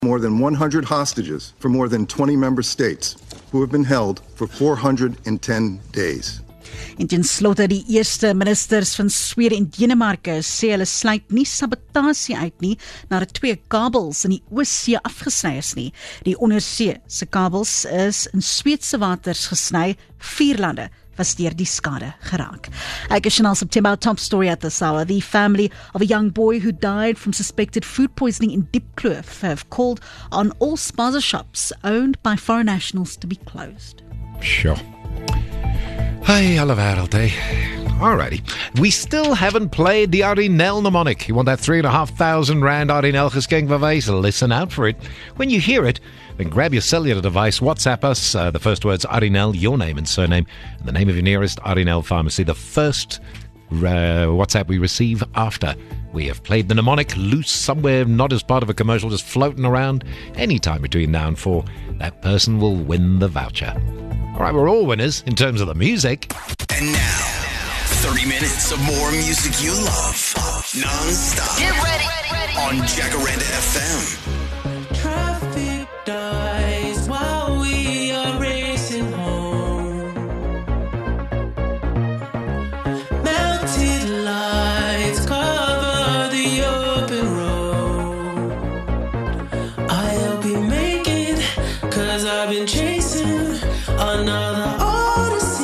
More than 100 hostages from more than 20 member states who have been held for 410 days. En ten slotte, die eerste ministers van Swede en Denemarke sê hulle sluit nie sabotasie uit nie nadat 2 kabels in die Oostsee afgesny is nie. Die ondersee se kabels is in Sweedse waters gesny, 4 lande was deur die skade geraak. Ek is Chanel September, top story at this hour. The family of a young boy who died from suspected food poisoning in Diepkloof have called on all spaza shops owned by foreign nationals to be closed. Sure. Hey, alle wêreld, eh? Alrighty. We still haven't played the Arinel mnemonic. You want that 3,500 rand Arinel geskenk bewijs? Listen out for it. When you hear it, then grab your cellular device, WhatsApp us, the first words Arinel, your name and surname, and the name of your nearest Arinel pharmacy. The first WhatsApp we receive after we have played the mnemonic loose somewhere, not as part of a commercial, just floating around, anytime between now and 4, that person will win the voucher. Alright, we're all winners in terms of the music. And now, 30 minutes of more music you love, non-stop. Get ready. On Jacaranda FM. Traffic dies while we are racing home. Melted lights cover the open road. I'll be making, 'cause I've been chasing another odyssey.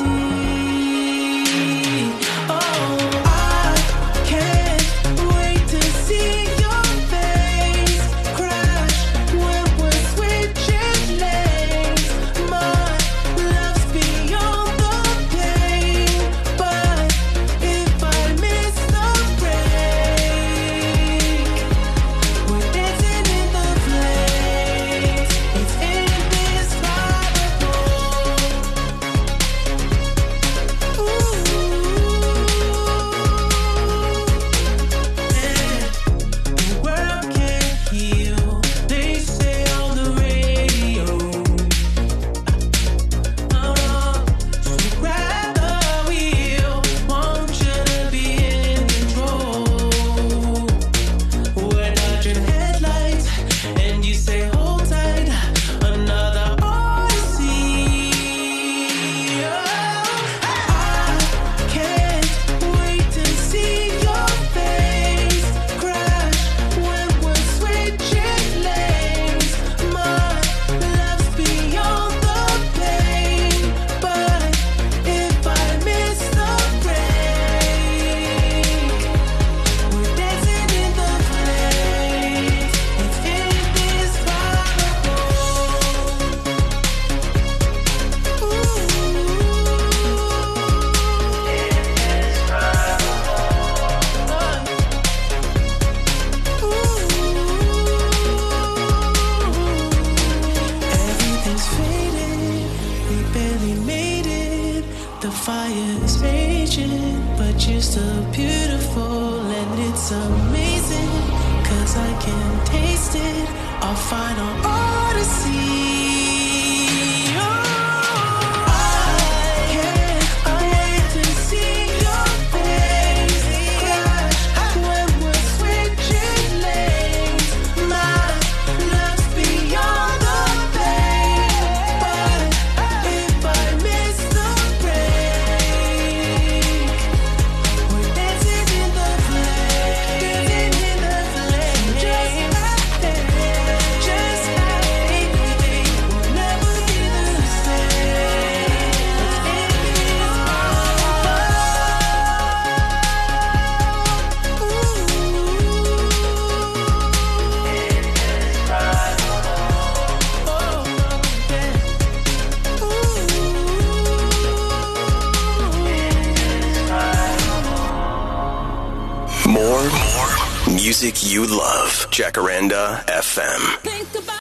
Oh, I can't wait to see your face crash when we're switching lanes. My love's beyond the pain, but if I miss the break, we're dancing in the flames. It's indescribable. The world can't heal, they say on the radio. Oh no, so grab the wheel, want you to be in control. We're dodging headlights, and you say hold tight, another odyssey. I can't wait to see your face crash when we're switching lanes. My love's beyond the pain, but if I miss the break, we're dancing in the flames. It's indescribable. Everything's faded, we barely made it. The fire is raging, but you're still beautiful, and it's amazing, 'cause I can taste it, our final odyssey. I can't wait to see your face crash when we're switching lanes. My love's beyond the pain, but if I miss the break, we're dancing in the flames. Just like we'll never be the same. More music you love, Jacaranda FM.